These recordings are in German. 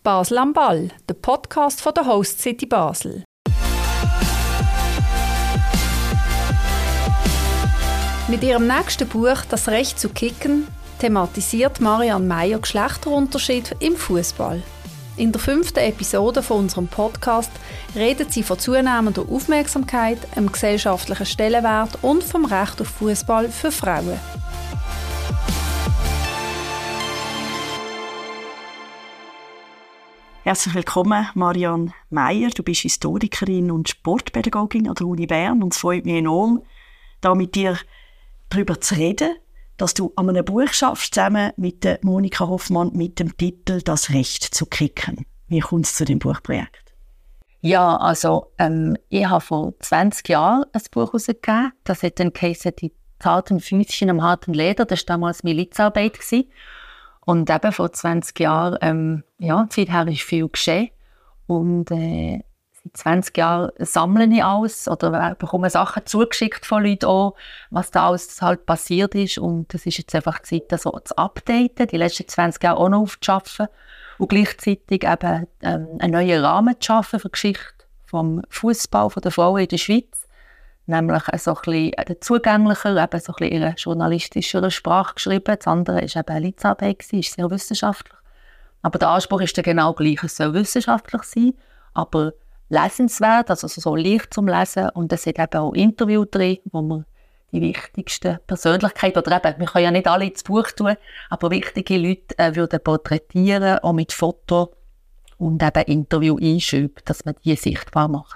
Basel am Ball, der Podcast von der Host City Basel. Mit ihrem nächsten Buch «Das Recht zu kicken» thematisiert Marianne Meyer Geschlechterunterschied im Fußball. In der 5. Episode von unserem Podcast redet sie von zunehmender Aufmerksamkeit, einem gesellschaftlichen Stellenwert und vom Recht auf Fußball für Frauen. Herzlich willkommen, Marianne Meyer. Du bist Historikerin und Sportpädagogin an der Uni Bern und es freut mich enorm, da mit dir darüber zu reden, dass du an einem Buch schaffst, zusammen mit der Monika Hoffmann mit dem Titel «Das Recht zu kicken». Wie kommt es zu dem Buchprojekt? Ja, also ich habe vor 20 Jahren ein Buch herausgegeben. Das hat dann geheißen «Die zarten Füßchen am harten Leder». Das war damals Milizarbeit. Und eben vor 20 Jahren, seither ist viel geschehen. Und seit 20 Jahren sammle ich alles oder bekomme Sachen zugeschickt von Leuten auch, was da alles halt passiert ist. Und es ist jetzt einfach Zeit, das so zu updaten, die letzten 20 Jahre auch noch aufzuschaffen und gleichzeitig eben einen neuen Rahmen zu schaffen für die Geschichte vom Fußball der Frauen in der Schweiz. Nämlich so ein bisschen zugänglicher, eben so ein bisschen in einer journalistischeren Sprache geschrieben. Das andere war eben Milizarbeit, ist sehr wissenschaftlich. Aber der Anspruch ist dann genau gleich. Es soll wissenschaftlich sein, aber lesenswert, also so leicht zum Lesen. Und es sind eben auch Interviews drin, wo wir die wichtigsten Persönlichkeiten, oder eben, wir können ja nicht alle ins Buch tun, aber wichtige Leute würden porträtieren, auch mit Foto und eben Interview einschreiben, dass man die sichtbar macht.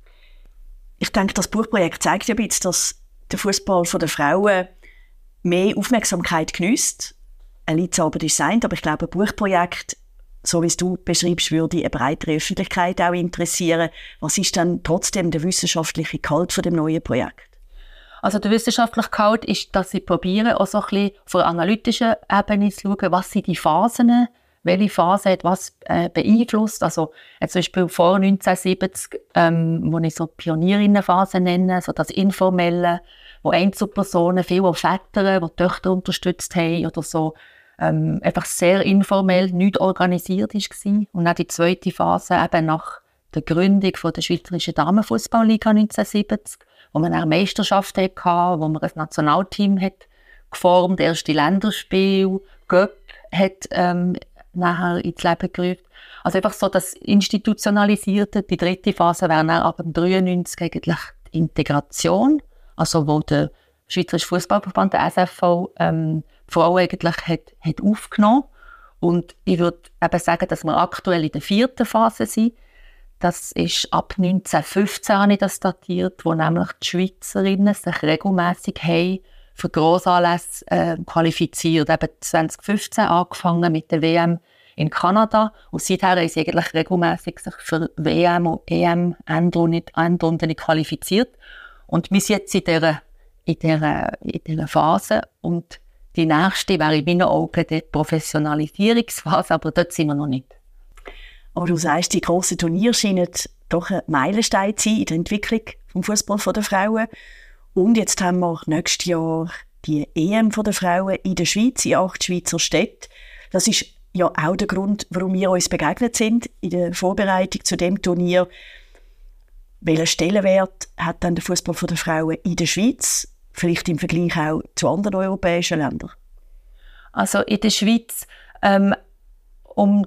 Ich denke, das Buchprojekt zeigt ja ein bisschen, dass der Fußball der Frauen mehr Aufmerksamkeit geniesst. Eine Litzarbeit ist sein, aber ich glaube, ein Buchprojekt, so wie es du beschreibst, würde eine breitere Öffentlichkeit auch interessieren. Was ist dann trotzdem der wissenschaftliche Gehalt von dem neuen Projekt? Also der wissenschaftliche Gehalt ist, dass sie probieren, auch so ein bisschen von der analytischen Ebene zu schauen, was sind die Phasen, welche Phase hat was beeinflusst. Also zum Beispiel vor 1970, wo ich so Pionierinnenphase nenne, so das Informelle, wo Einzelpersonen, viele Väter, die Töchter unterstützt haben oder so, einfach sehr informell, nicht organisiert war. Und dann die zweite Phase eben nach der Gründung der Schweizerischen Damenfußballliga 1970, wo man eine Meisterschaft hatte, wo man ein Nationalteam hat geformt, erste Länderspiel, Göpp hat nachher ins Leben gerufen. Also einfach so das Institutionalisierte. Die dritte Phase wäre dann ab dem 93 eigentlich die Integration, also wo der Schweizerische Fußballverband, der SFV, Frauen eigentlich hat aufgenommen. Und ich würde eben sagen, dass wir aktuell in der 4. Phase sind. Das ist ab 1915, habe ich das datiert, wo nämlich die Schweizerinnen sich regelmässig haben für Grossanlässe qualifiziert. Eben 2015 angefangen mit der WM in Kanada. Und seither haben sie eigentlich regelmässig sich für WM und EM Endrunden qualifiziert. Und wir sind jetzt in dieser Phase. Und die nächste wäre in meinen Augen die Professionalisierungsphase, aber dort sind wir noch nicht. Aber du sagst, die grossen Turniere scheinen doch ein Meilenstein zu sein in der Entwicklung des Fußballs der Frauen. Und jetzt haben wir nächstes Jahr die EM der Frauen in der Schweiz, in 8 Schweizer Städten. Das ist ja auch der Grund, warum wir uns begegnet sind in der Vorbereitung zu dem Turnier. Welchen Stellenwert hat dann der Fußball der Frauen in der Schweiz, vielleicht im Vergleich auch zu anderen europäischen Ländern? Also in der Schweiz um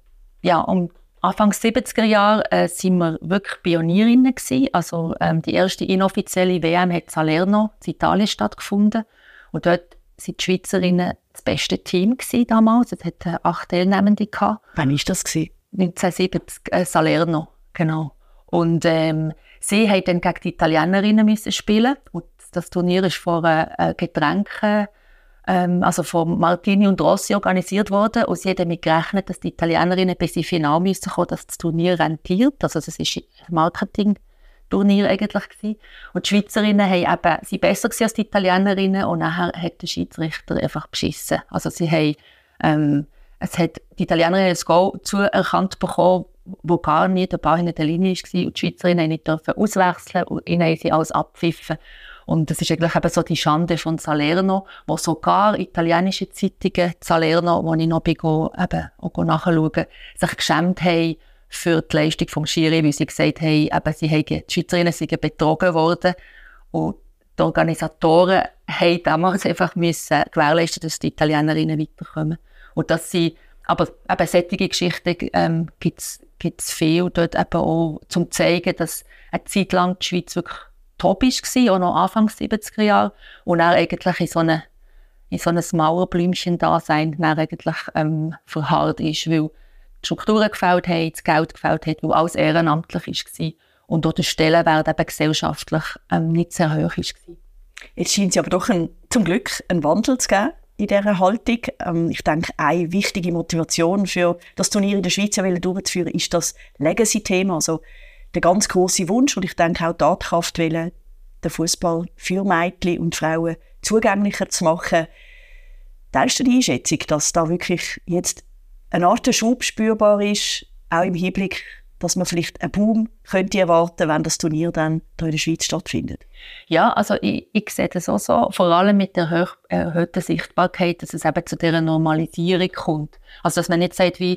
Anfang 70er Jahre sind wir wirklich Pionierinnen gewesen. Also die erste inoffizielle WM hat in Salerno in Italien stattgefunden. Und dort waren die Schweizerinnen das beste Team damals. Es hatte 8 Teilnehmende gehabt. Wann war das? 1970, Salerno, genau. Und sie mussten dann gegen die Italienerinnen spielen. Und das Turnier ist von Getränken, also von Martini und Rossi organisiert worden. Und sie haben damit gerechnet, dass die Italienerinnen bis ins Finale kommen müssen, dass das Turnier rentiert. Also das war ein Marketing-Turnier eigentlich gewesen. Und die Schweizerinnen sind besser als die Italienerinnen und nachher hat der Schiedsrichter einfach beschissen. Also sie haben, die Italienerinnen ein Goal zuerkannt bekommen, wo gar nicht der Ball hinter der Linie war und die Schweizerinnen nicht auswechseln und ihnen haben sie alles abpfiffen. Und das ist eigentlich eben so die Schande von Salerno, wo sogar italienische Zeitungen, Salerno, wo ich noch bin, eben auch nachschauen, sich geschämt haben für die Leistung vom Skirennen, weil sie gesagt haben, eben, die Schweizerinnen seien betrogen worden. Und die Organisatoren haben damals einfach müssen gewährleisten, dass die Italienerinnen weiterkommen. Und dass sie, aber eben solche Geschichten gibt's viel dort eben auch, zum zeigen, dass eine Zeit lang die Schweiz wirklich top war, auch noch Anfang 70er Jahre, und dann eigentlich in so ein Mauerblümchen-Dasein dann eigentlich verharrt ist, weil die Strukturen gefällt haben, das Geld gefällt hat, weil alles ehrenamtlich war und auch der Stellenwert eben gesellschaftlich nicht sehr hoch war. Jetzt scheint es aber doch zum Glück einen Wandel zu geben in dieser Haltung. Ich denke, eine wichtige Motivation für das Turnier in der Schweiz durchzuführen, ist das Legacy-Thema, also der ganz grosse Wunsch, und ich denke auch die Tatkraft, den Fußball für Mädchen und Frauen zugänglicher zu machen. Teilst du die Einschätzung, dass da wirklich jetzt eine Art Schub spürbar ist, auch im Hinblick, dass man vielleicht einen Boom könnte erwarten, wenn das Turnier dann hier in der Schweiz stattfindet? Ja, also ich sehe das auch so, vor allem mit der erhöhten Sichtbarkeit, dass es eben zu dieser Normalisierung kommt. Also dass man nicht sagt, wie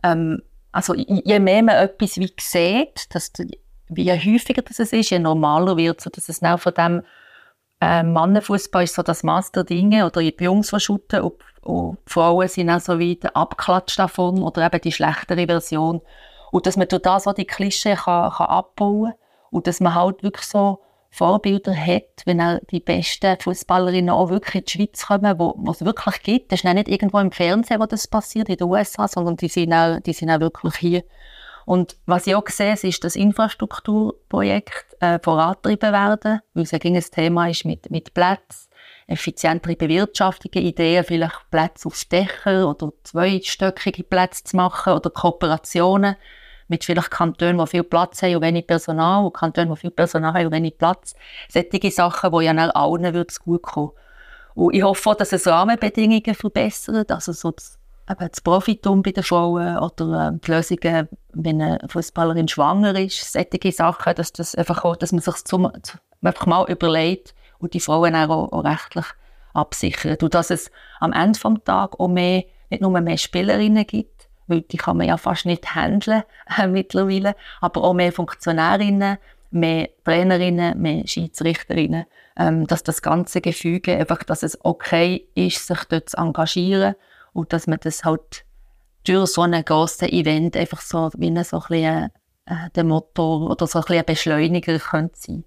also je mehr man etwas wie sieht, je häufiger das ist, je normaler wird es, dass es auch von dem Mannenfußball ist so das Maß der Dinge, oder die Jungs verschütten und die Frauen sind auch so wie der Abklatsch davon oder eben die schlechtere Version. Und dass man durch das auch die Klischee kann abbauen und dass man halt wirklich so Vorbilder hat, wenn auch die besten Fußballerinnen auch wirklich in die Schweiz kommen, wo es wirklich gibt. Das ist nicht irgendwo im Fernsehen, wo das passiert, in den USA, sondern die sind auch wirklich hier. Und was ich auch sehe, ist, dass Infrastrukturprojekte vorangetrieben werden, weil es ein Thema ist mit Plätzen, effizientere Bewirtschaftungen, Ideen, vielleicht Plätze auf Dächern oder zweistöckige Plätze zu machen oder Kooperationen mit vielleicht Kantonen, die viel Platz haben und wenig Personal, und Kantonen, die viel Personal haben und wenig Platz. Solche Sachen, die ja dann allen gut kommen. Und ich hoffe auch, dass es Rahmenbedingungen verbessert, also so das Profitum bei den Frauen oder die Lösungen, wenn eine Fußballerin schwanger ist, solche Sachen, dass man sich einfach mal überlegt und die Frauen auch rechtlich absichert. Und dass es am Ende des Tages auch nicht nur mehr Spielerinnen gibt, weil die kann man ja fast nicht handeln mittlerweile, aber auch mehr Funktionärinnen, mehr Trainerinnen, mehr Schiedsrichterinnen, dass das ganze Gefüge einfach, dass es okay ist, sich dort zu engagieren und dass man das halt durch so ein grosses Event einfach so wie ein bisschen der Motor oder so ein bisschen ein Beschleuniger könnte sein.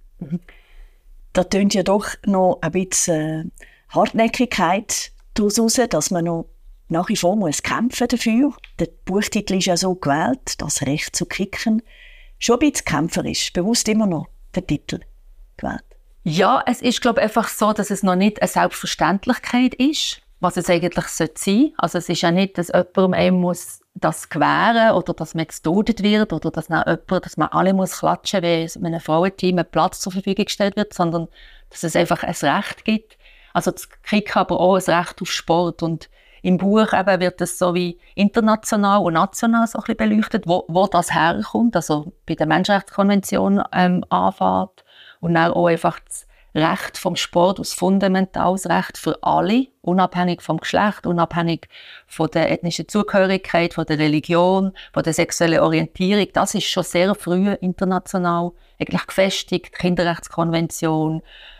Da tönt ja doch noch ein bisschen Hartnäckigkeit daraus raus, dass man noch nach wie vor muss kämpfen dafür. Der Buchtitel ist ja so gewählt, das Recht zu kicken. Schon ein bisschen kämpferisch, bewusst immer noch der Titel gewählt. Ja, es ist, glaube ich, einfach so, dass es noch nicht eine Selbstverständlichkeit ist, was es eigentlich sein sollte. Also es ist ja nicht, dass jemandem einem muss das gewähren oder dass man gestodet wird oder dass man alle muss klatschen, wenn einem Frauenteam ein Platz zur Verfügung gestellt wird, sondern dass es einfach ein Recht gibt. Also das Kicken aber auch ein Recht auf Sport. Und im Buch eben wird es so wie international und national so ein bisschen beleuchtet, wo das herkommt, also bei der Menschenrechtskonvention anfängt und dann auch einfach das Recht vom Sport als fundamentales Recht für alle, unabhängig vom Geschlecht, unabhängig von der ethnischen Zugehörigkeit, von der Religion, von der sexuellen Orientierung. Das ist schon sehr früh international eigentlich gefestigt, die Kinderrechtskonvention,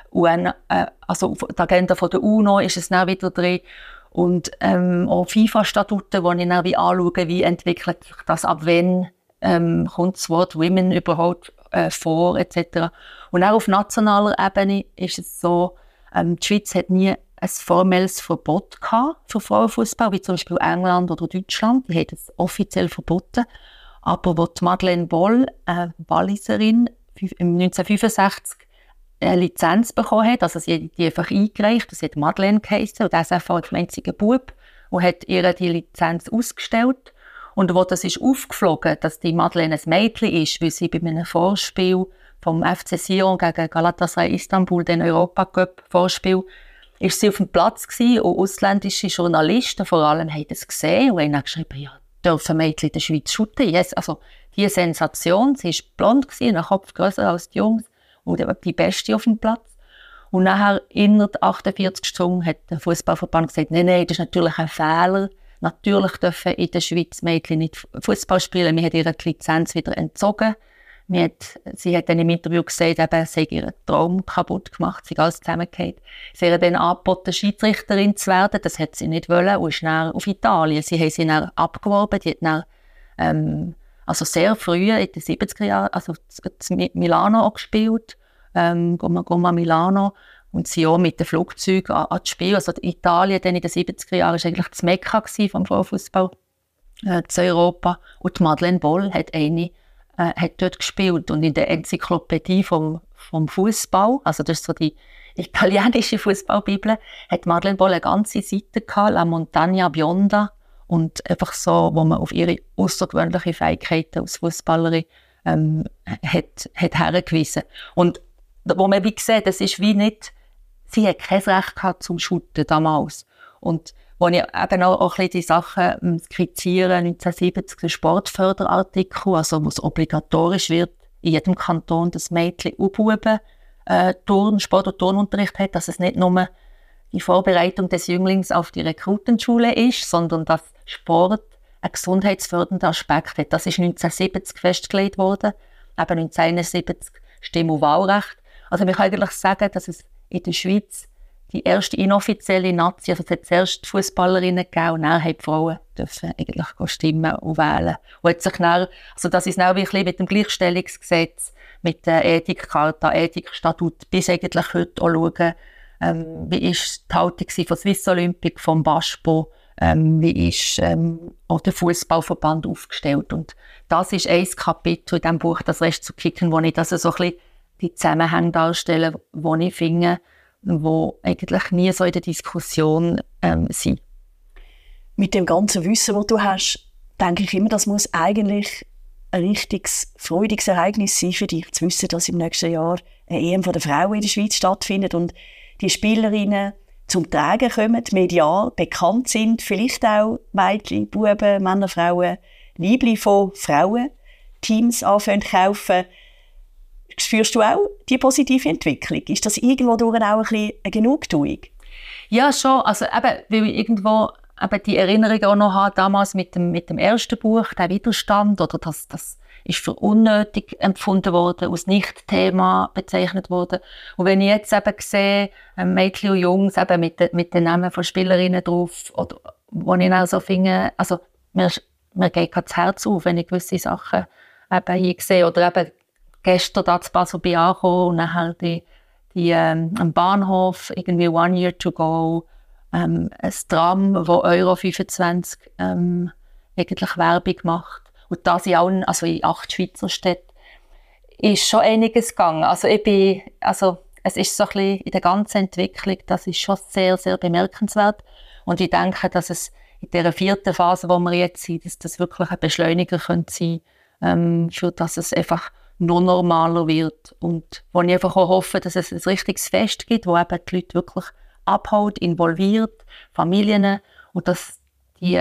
also die Agenda von der UNO ist es dann wieder drin. Und auch FIFA-Statuten, wo ich dann wie anschaue, wie entwickelt sich das, ab wann kommt das Wort Women überhaupt vor, etc. Und auch auf nationaler Ebene ist es so, die Schweiz hat nie ein formelles Verbot gehabt für Frauenfußball, wie zum Beispiel England oder Deutschland. Die haben es offiziell verboten. Aber wo die Madeleine Boll, Walliserin, 1965 eine Lizenz bekommen hat, also sie hat die einfach eingereicht, das hat Madeleine geheissen, und der SFV war ein einziger Bub und hat ihr die Lizenz ausgestellt. Und wo das ist aufgeflogen, dass die Madeleine ein Mädchen ist, weil sie bei einem Vorspiel vom FC Sion gegen Galatasaray Istanbul, den Europacup-Vorspiel, ist sie auf dem Platz gewesen, und ausländische Journalisten vor allem haben das gesehen und haben dann geschrieben, ja, dürfen Mädchen in der Schweiz shooten? Yes. Also diese Sensation, sie war blond gewesen, ein Kopf grösser als die Jungs und die Beste auf dem Platz. Und nachher, innerhalb 48 Stunden, hat der Fußballverband gesagt, nein, das ist natürlich ein Fehler. Natürlich dürfen in der Schweiz Mädchen nicht Fußball spielen. Wir haben ihre Lizenz wieder entzogen. Sie hat dann im Interview gesagt, eben, sie hat ihren Traum kaputt gemacht, sie hat alles zusammengefallen. Sie hat dann angeboten, Schiedsrichterin zu werden. Das hat sie nicht wollen und ist dann auf Italien. Sie haben sie dann abgeworben. Die hat dann, also sehr früh, in den 70er Jahren, also in Milano auch gespielt. Gomma Milano. Und sie auch mit dem Flugzeug an das Spiel. Also Italien dann in den 70er Jahren war eigentlich das Mekka vom Frauenfußball zu Europa. Und Madeleine Boll hat dort gespielt. Und in der Enzyklopädie vom Fußball, also das ist so die italienische Fußballbibel, hat Madeleine Boll eine ganze Seite gehabt, La Montagna Bionda. Und einfach so, wo man auf ihre außergewöhnlichen Fähigkeiten als Fußballerin hat hergewiesen. Und wo man wie sieht, das ist wie nicht, sie hat kein Recht gehabt zum Shooten damals. Und wo ich eben auch ein bisschen die Sachen skizziere, 1970, der Sportförderartikel, also wo es obligatorisch wird, in jedem Kanton, dass Mädchen und Buben Sport- und Turnunterricht hat, dass es nicht nur die Vorbereitung des Jünglings auf die Rekrutenschule ist, sondern dass Sport einen gesundheitsfördernden Aspekt hat. Das ist 1970 festgelegt worden, eben 1971 Stimm- und Wahlrecht. Also man kann eigentlich sagen, dass es in der Schweiz die erste inoffizielle Nazi, also es hat zuerst Fußballerinnen gegeben und dann haben die Frauen dürfen eigentlich stimmen und wählen. Und hat sich dann, also das ist dann wirklich mit dem Gleichstellungsgesetz, mit der Ethikcharta, Ethikstatut, bis eigentlich heute auch schauen, wie ist die Haltung von Swiss Olympic, vom BASPO, wie ist auch der Fußballverband aufgestellt. Und das ist ein Kapitel in diesem Buch, «Das Recht zu kicken», wo ich das so ein bisschen die Zusammenhänge darstellen, die ich finde, die eigentlich nie so in der Diskussion sind. Mit dem ganzen Wissen, das du hast, denke ich immer, das muss eigentlich ein richtiges, freudiges Ereignis sein für dich, zu wissen, dass im nächsten Jahr eine EM der Frauen in der Schweiz stattfindet und die Spielerinnen zum Tragen kommen, medial bekannt sind, vielleicht auch Mädchen, Buben, Männer, Frauen, Liebli von Frauen, Teams anfangen zu kaufen. Spürst du auch die positive Entwicklung? Ist das irgendwo durch auch ein bisschen eine Genugtuung? Ja, schon. Also eben, weil ich irgendwo eben die Erinnerung auch noch habe, damals mit dem ersten Buch, der Widerstand, oder das ist für unnötig empfunden worden, als Nicht-Thema bezeichnet worden. Und wenn ich jetzt eben sehe, Mädchen und Jungs eben mit den Namen von Spielerinnen drauf, oder wo ich dann so finde, also mir geht gerade das Herz auf, wenn ich gewisse Sachen eben hier sehe, oder eben gestern da zu Basel bin angekommen und dann halt am Bahnhof irgendwie «One Year to Go», ein Tram, wo Euro 25 eigentlich Werbung macht. Und das in 8 Schweizer Städten ist schon einiges gegangen. Also es ist so ein bisschen in der ganzen Entwicklung, das ist schon sehr, sehr bemerkenswert. Und ich denke, dass es in dieser 4. Phase, wo wir jetzt sind, dass das wirklich ein Beschleuniger könnte sein, für dass es einfach noch normaler wird. Und wo ich einfach auch hoffe, dass es ein richtiges Fest gibt, wo eben die Leute wirklich abholt, involviert, Familien, und dass die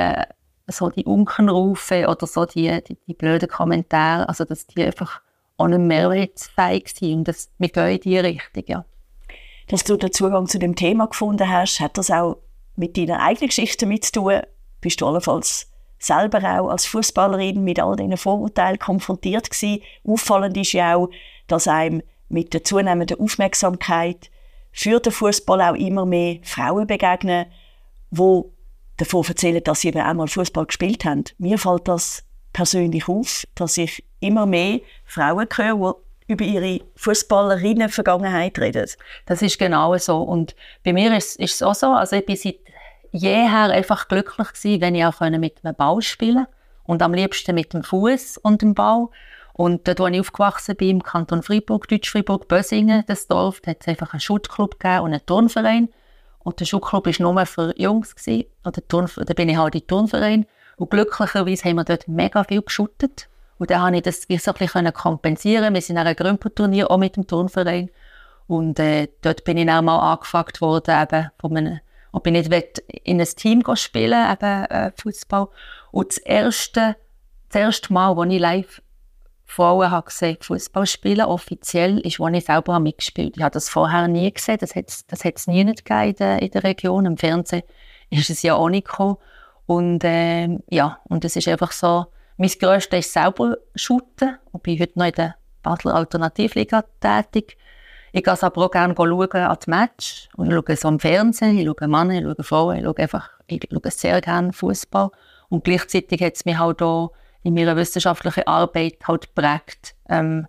Unkenrufe oder so die blöden Kommentare, also dass die einfach auch nicht mehrheitsfähig sind und dass wir gehen in diese Richtung, ja. Dass du den Zugang zu dem Thema gefunden hast, hat das auch mit deiner eigenen Geschichte mit zu tun? Bist du allenfalls selber auch als Fußballerin mit all diesen Vorurteilen konfrontiert gewesen? Auffallend ist ja auch, dass einem mit der zunehmenden Aufmerksamkeit für den Fußball auch immer mehr Frauen begegnen, die davon erzählen, dass sie eben auch mal Fußball gespielt haben. Mir fällt das persönlich auf, dass ich immer mehr Frauen höre, die über ihre Fußballerinnen-Vergangenheit reden. Das ist genau so. Und bei mir ist es auch so. Also ich bin seit jeher einfach glücklich gewesen, wenn ich auch mit einem Ball spielen konnte. Und am liebsten mit dem Fuß und dem Ball. Und dort, wo ich aufgewachsen bin, im Kanton Freiburg, Deutsch-Freiburg, Bösingen, das Dorf, da hat es einfach einen Schuttclub gegeben und einen Turnverein. Und der Schuttclub war nur für Jungs gewesen. Und da bin ich halt in den Turnverein. Und glücklicherweise haben wir dort mega viel geschuttet. Und dann konnte ich das so ein bisschen kompensieren. Wir sind an einem Grümperturnier, auch mit dem Turnverein. Und dort bin ich auch mal angefragt worden, eben ob ich nicht in ein Team spielen will, Fußball. Und das erste Mal, als ich live Frauen habe gesehen, Fußball spielen, offiziell, ist, als ich selber mitgespielt habe. Ich habe das vorher nie gesehen, das hat es nie nicht gegeben in der Region. Im Fernsehen ist es ja auch nicht gekommen. Und und es ist einfach so, mein Grösstes ist selber shooten. Ich bin heute noch in der Basler Alternativliga tätig. Ich gehe aber auch gerne schauen an die Match. Und ich schaue so im Fernsehen, ich schaue Männer, ich schaue Frauen, ich schaue sehr gerne Fußball. Und gleichzeitig hat es mich halt auch in meiner wissenschaftlichen Arbeit halt geprägt. Eben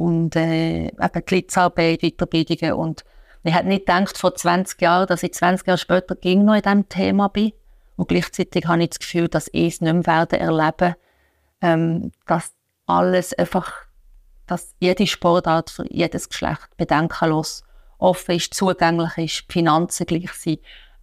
die Litzarbeit, Weiterbildungen. Und ich hätte nicht gedacht vor 20 Jahren, dass ich 20 Jahre später noch in diesem Thema bin. Und gleichzeitig habe ich das Gefühl, dass ich es nicht mehr erleben werde, dass alles einfach, dass jede Sportart für jedes Geschlecht bedenkenlos offen ist, zugänglich ist, die Finanzen gleich sind.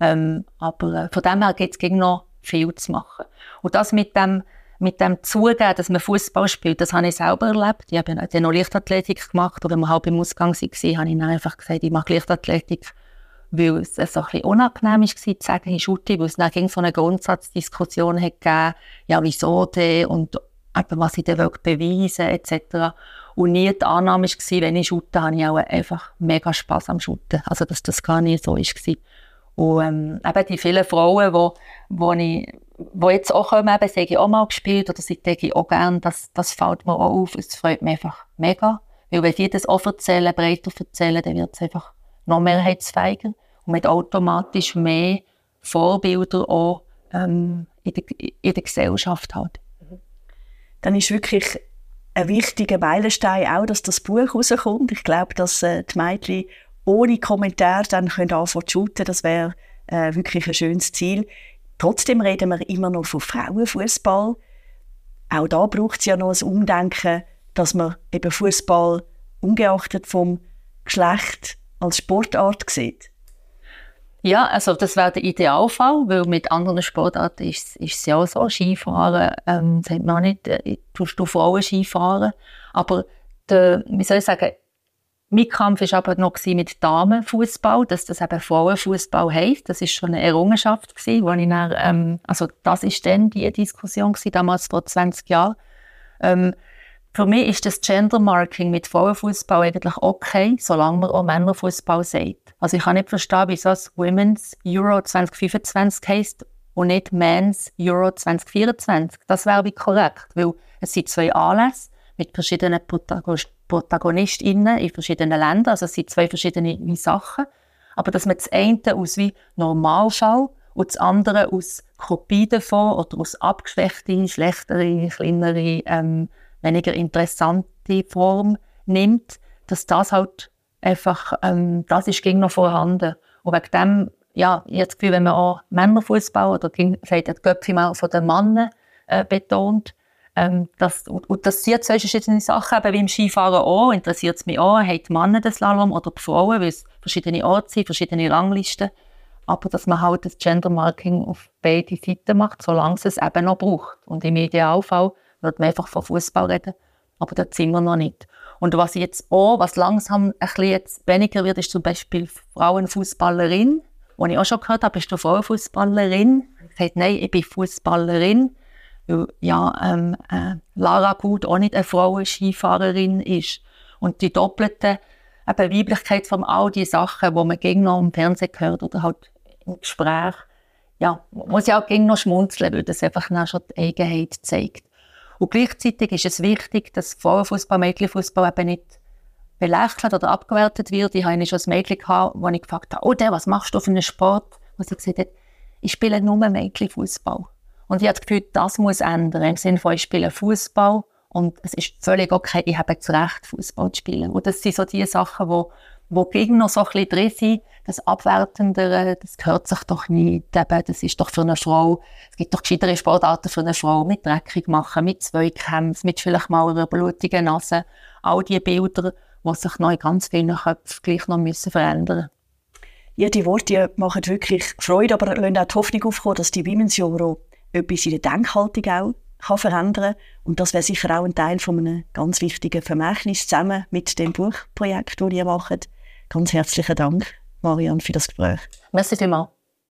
Aber von dem her gibt es noch viel zu machen. Und das mit dem Zugeben, dass man Fußball spielt, das habe ich selber erlebt. Ich habe dann noch Leichtathletik gemacht, und wenn wir halb im Ausgang waren, habe ich dann einfach gesagt, ich mache Leichtathletik, weil es so ein bisschen unangenehm war, zu sagen, ich shoote, weil es dann so eine Grundsatzdiskussion hat gegeben, ja, wieso denn, und was ich dann beweisen will, etc. Und nie die Annahme war, wenn ich shoote, habe ich auch einfach mega Spass am Shooten. Also, dass das gar nicht so war. Und eben die vielen Frauen, die jetzt auch kommen, eben, sage ich auch mal gespielt, oder sie denke ich auch gerne, das fällt mir auch auf. Es freut mich einfach mega. Weil wenn die das auch erzählen, breiter erzählen, dann wird es einfach noch mehrheitsfähiger und mit automatisch mehr Vorbilder auch in der Gesellschaft halt. Dann ist wirklich ein wichtiger Meilenstein auch, dass das Buch rauskommt. Ich glaube, dass die Mädchen ohne Kommentar dann anfangen zu shooten. Das wäre wirklich ein schönes Ziel. Trotzdem reden wir immer noch von Frauenfußball. Auch da braucht es ja noch ein Umdenken, dass man eben Fußball ungeachtet vom Geschlecht als Sportart sieht. Ja, also das wäre der Idealfall, weil mit anderen Sportarten ist es ja auch so. Skifahren, sagt man auch nicht, tust du Frauen Skifahren. Aber wie soll ich sagen, mein Kampf war aber noch mit Damenfußball, dass das eben Frauenfußball heisst. Das war schon eine Errungenschaft, wo ich dann, also das war dann die Diskussion gewesen, damals vor 20 Jahren. Für mich ist das Gender-Marking mit Frauenfußball eigentlich okay, solange man auch Männerfußball sagt. Also ich kann nicht verstehen, wieso es Women's Euro 2025 heisst und nicht Men's Euro 2024. Das wäre wie korrekt, weil es sind 2 Anlässe mit verschiedenen ProtagonistInnen in verschiedenen Ländern. Also es sind 2 verschiedene Sachen. Aber dass man das eine aus wie Normalfall und das andere aus Kopie davon oder aus abgeschwächte, schlechtere, kleinere, weniger interessante Form nimmt, dass das halt einfach, das ist noch vorhanden. Und wegen dem, ja, ich habe das Gefühl, wenn man auch Männerfußball oder sagt, das Göpfi mal von den Männern betont, das sind 2 verschiedene Sachen, eben wie im Skifahren auch, interessiert es mich auch, haben die Männer den Slalom oder die Frauen, weil es verschiedene Orte sind, verschiedene Ranglisten, aber dass man halt das Gender-Marking auf beide Seiten macht, solange es eben noch braucht. Und im Idealfall würde man einfach von Fußball reden, aber da sind wir noch nicht. Und was langsam ein bisschen jetzt weniger wird, ist zum Beispiel Frauenfußballerin, wo ich auch schon gehört habe, bist du Frauenfußballerin? Ich habe gesagt, nein, ich bin Fußballerin, weil Lara Gut auch nicht eine Frauenskifahrerin ist. Und die doppelte Weiblichkeit von all die Sachen, die man gegen noch im Fernsehen hört oder halt im Gespräch, ja, muss ja auch gegen noch schmunzeln, weil das einfach schon die Eigenheit zeigt. Und gleichzeitig ist es wichtig, dass Frauenfußball, Mädchenfußball eben nicht belächelt oder abgewertet wird. Ich hatte schon ein Mädchen gehabt, wo ich gefragt habe, was machst du für einen Sport? Und sie gesagt hat, ich spiele nur Mädchenfußball. Und ich habe das Gefühl, das muss ändern. Im Sinne von, ich spiele Fußball und es ist völlig okay, ich habe das Recht, Fußball zu spielen. Und das sind so die Sachen, wo gegen noch so ein bisschen drin sind. Das Abwertendere, das gehört sich doch nicht. Eben, das ist doch für eine Frau, es gibt doch gescheitere Sportarten für eine Frau, mit dreckig machen, mit Zweikämpfen, mit vielleicht mal einer blutigen Nase. All diese Bilder, die sich noch in ganz vielen Köpfen gleich noch verändern müssen. Ja, die Worte machen wirklich Freude, aber lassen auch die Hoffnung aufkommen, dass die Women's Euro etwas in der Denkhaltung auch verändern kann. Und das wäre sicher auch ein Teil von einem ganz wichtigen Vermächtnis zusammen mit dem Buchprojekt, das ihr macht. Ganz herzlichen Dank, Marianne, für das Gespräch. Merci vielmals.